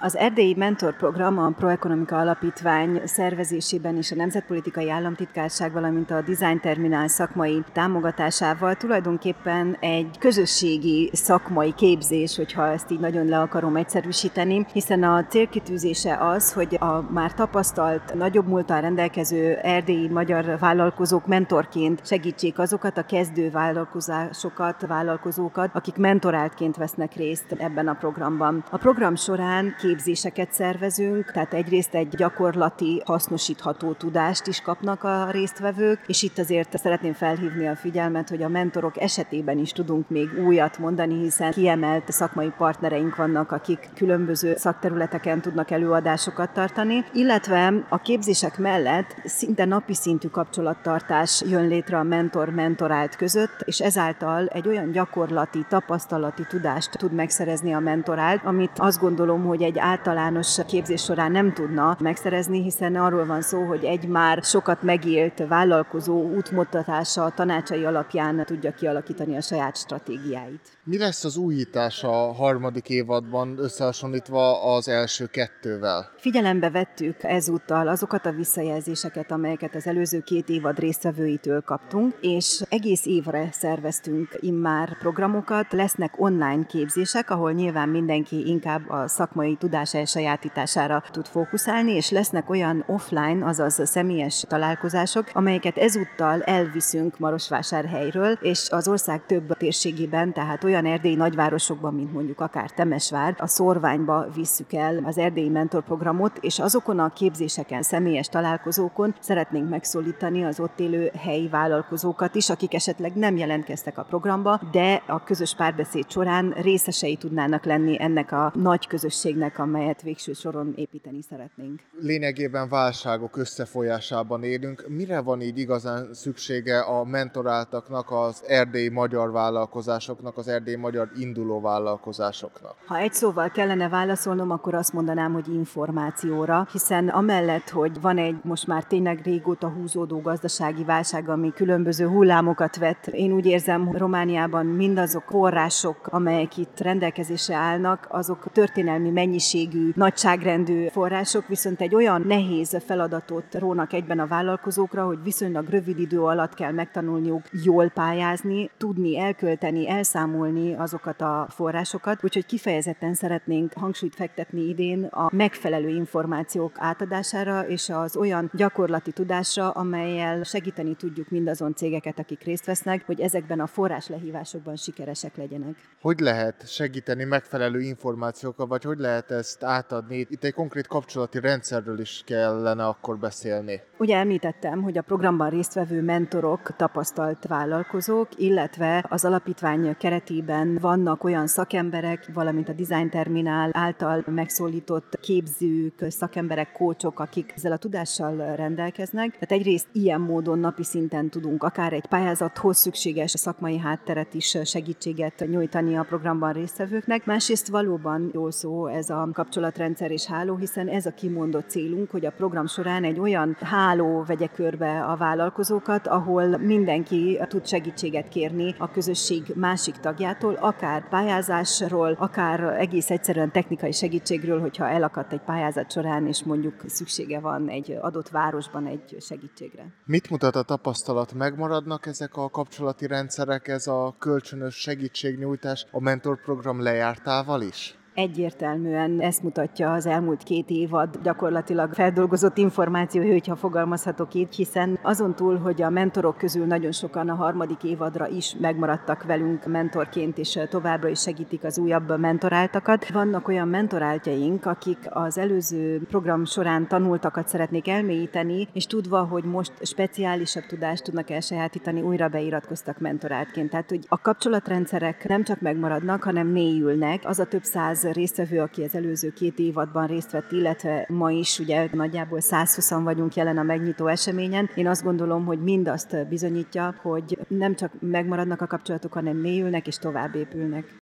Az Erdélyi Mentorprogram a Proekonomika Alapítvány szervezésében és a Nemzetpolitikai Államtitkárság, valamint a Design Terminál szakmai támogatásával tulajdonképpen egy közösségi szakmai képzés, hogyha ezt így nagyon le akarom egyszerűsíteni, hiszen a célkitűzése az, hogy a már tapasztalt, nagyobb múlttal rendelkező erdélyi magyar vállalkozók mentorként segítsék azokat a kezdő vállalkozókat, akik mentoráltként vesznek részt ebben a programban. A program során képzéseket szervezünk, tehát egyrészt egy gyakorlati, hasznosítható tudást is kapnak a résztvevők, és itt azért szeretném felhívni a figyelmet, hogy a mentorok esetében is tudunk még újat mondani, hiszen kiemelt szakmai partnereink vannak, akik különböző szakterületeken tudnak előadásokat tartani, illetve a képzések mellett szinte napi szintű kapcsolattartás jön létre a mentor-mentorált között, és ezáltal egy olyan gyakorlati, tapasztalati tudást tud megszerezni a mentorált, amit azt gondolom, hogy egy általános képzés során nem tudna megszerezni, hiszen arról van szó, hogy egy már sokat megélt vállalkozó útmutatása, tanácsai alapján tudja kialakítani a saját stratégiáit. Mi lesz az újítás a harmadik évadban összehasonlítva az első kettővel? Figyelembe vettük ezúttal azokat a visszajelzéseket, amelyeket az előző 2 évad résztvevőitől kaptunk, és egész évre szerveztünk immár programokat. Lesznek online képzések, ahol nyilván mindenki inkább a szakmai tudás elsajátítására tud fókuszálni, és lesznek olyan offline, azaz személyes találkozások, amelyeket ezúttal elviszünk Marosvásárhelyről, és az ország több térségében, tehát olyan erdélyi nagyvárosokban, mint mondjuk akár Temesvár, a Szorványba visszük el az Erdélyi Mentorprogramot, és azokon a képzéseken, személyes találkozókon szeretnénk megszólítani az ott élő helyi vállalkozókat is, akik esetleg nem jelentkeztek a programba, de a közös párbeszéd során részesei tudnának lenni ennek a nagy közösségnek, amelyet végső soron építeni szeretnénk. Lényegében válságok összefolyásában élünk. Mire van így igazán szüksége a mentoráltaknak, az erdélyi magyar vállalkozásoknak, az erdélyi magyar induló vállalkozásoknak? Ha egy szóval kellene válaszolnom, akkor azt mondanám, hogy információra, hiszen amellett, hogy van egy most már tényleg régóta húzódó gazdasági válság, ami különböző hullámokat vett, én úgy érzem, Romániában mindazok források, amelyek itt rendelkezésre állnak, azok történelmi mennyiségű, nagyságrendű források, viszont egy olyan nehéz feladatot rónak egyben a vállalkozókra, hogy viszonylag rövid idő alatt kell megtanulniuk jól pályázni, tudni elkölteni, elszámolni azokat a forrásokat, úgyhogy kifejezetten szeretnénk hangsúlyt fektetni idén a megfelelő információk átadására és az olyan gyakorlati tudásra, amellyel segíteni tudjuk mindazon cégeket, akik részt vesznek, hogy ezekben a forráslehívásokban sikeresek legyenek. Hogy lehet segíteni megfelelő információkkal, vagy hogy lehet ezt átadni? Itt egy konkrét kapcsolati rendszerről is kellene akkor beszélni. Ugye említettem, hogy a programban résztvevő mentorok tapasztalt vállalkozók, illetve az alapítvány keretében vannak olyan szakemberek, valamint a Design Terminál által megszólított képzők, szakemberek, kócsok, akik ezzel a tudással rendelkeznek. Tehát egyrészt ilyen módon napi szinten tudunk akár egy pályázathoz szükséges szakmai hátteret is, segítséget nyújtani a programban résztvevőknek. Másrészt valóban jól szó ez a kapcsolatrendszer és háló, hiszen ez a kimondott célunk, hogy a program során egy olyan háló vegye körbe a vállalkozókat, ahol mindenki tud segítséget kérni a közösség másik tagjától, akár pályázásról, akár egész egyszerűen technikai segítségről, hogyha elakadt egy pályázat során, és mondjuk szüksége van egy adott városban egy segítségre. Mit mutat a tapasztalat? Megmaradnak ezek a kapcsolati rendszerek, ez a kölcsönös segítségnyújtás a mentorprogram lejártával is? Egyértelműen ezt mutatja az elmúlt 2 évad gyakorlatilag feldolgozott információ, hogyha fogalmazhatok így, hiszen azon túl, hogy a mentorok közül nagyon sokan a harmadik évadra is megmaradtak velünk mentorként, és továbbra is segítik az újabb mentoráltakat. Vannak olyan mentoráltjaink, akik az előző program során tanultakat szeretnék elmélyíteni, és tudva, hogy most speciálisabb tudást tudnak elsajátítani, újra beiratkoztak mentoráltként. Tehát, hogy a kapcsolatrendszerek nem csak megmaradnak, hanem mélyülnek. Az a több száz résztvevő, aki az előző 2 évadban részt vett, illetve ma is ugye nagyjából 120-an vagyunk jelen a megnyitó eseményen. Én azt gondolom, hogy mindazt bizonyítja, hogy nem csak megmaradnak a kapcsolatok, hanem mélyülnek és tovább épülnek.